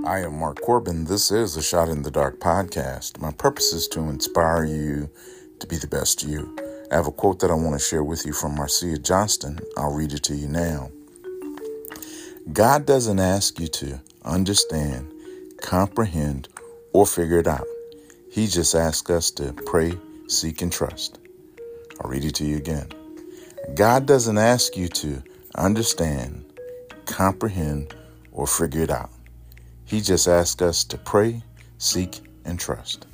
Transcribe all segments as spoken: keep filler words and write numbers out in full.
I am Mark Corbin. This is the Shot in the Dark podcast. My purpose is to inspire you to be the best you. I have a quote that I want to share with you from Marcia Johnston. I'll read it to you now. God doesn't ask you to understand, comprehend, or figure it out. He just asks us to pray, seek, and trust. I'll read it to you again. God doesn't ask you to understand, comprehend, or figure it out. He just asks us to pray, seek, and trust.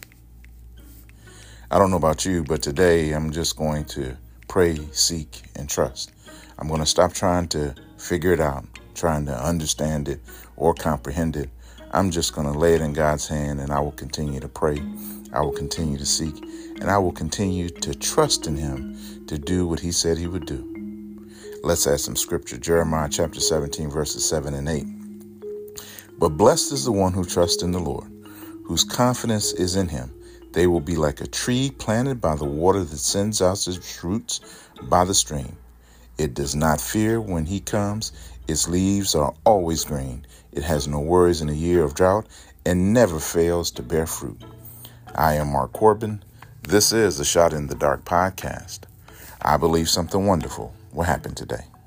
I don't know about you, but today I'm just going to pray, seek, and trust. I'm going to stop trying to figure it out, trying to understand it or comprehend it. I'm just going to lay it in God's hand, and I will continue to pray. I will continue to seek, and I will continue to trust in Him to do what He said He would do. Let's add some scripture. Jeremiah chapter seventeen, verses seven and eight. But blessed is the one who trusts in the Lord, whose confidence is in Him. They will be like a tree planted by the water that sends out its roots by the stream. It does not fear when He comes. Its leaves are always green. It has no worries in a year of drought and never fails to bear fruit. I am Mark Corbin. This is the Shot in the Dark podcast. I believe something wonderful will happen today.